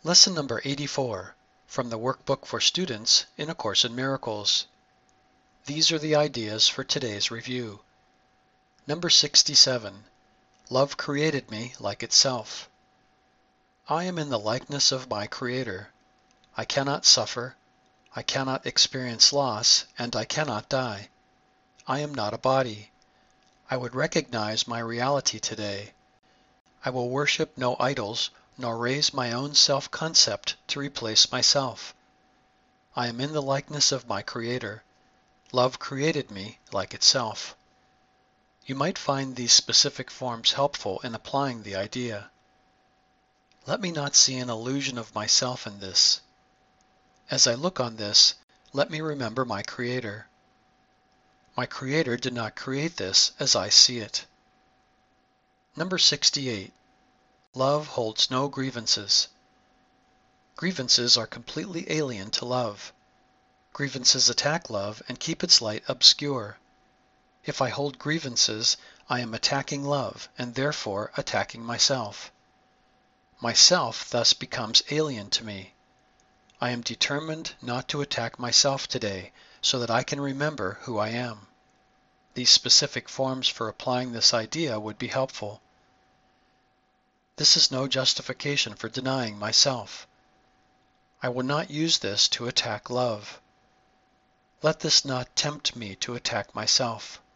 Lesson number 84 from the Workbook for Students in A Course in Miracles. These are the ideas for today's review. Number 67. Love created me like itself. I am in the likeness of my Creator. I cannot suffer, I cannot experience loss, and I cannot die. I am not a body. I would recognize my reality today. I will worship no idols, nor raise my own self-concept to replace myself. I am in the likeness of my Creator. Love created me like itself. You might find these specific forms helpful in applying the idea. Let me not see an illusion of myself in this. As I look on this, let me remember my Creator. My Creator did not create this as I see it. Number 68. Love holds no grievances. Grievances are completely alien to love. Grievances attack love and keep its light obscure. If I hold grievances, I am attacking love and therefore attacking myself. Myself thus becomes alien to me. I am determined not to attack myself today so that I can remember who I am. These specific forms for applying this idea would be helpful. This is no justification for denying myself. I will not use this to attack love. Let this not tempt me to attack myself.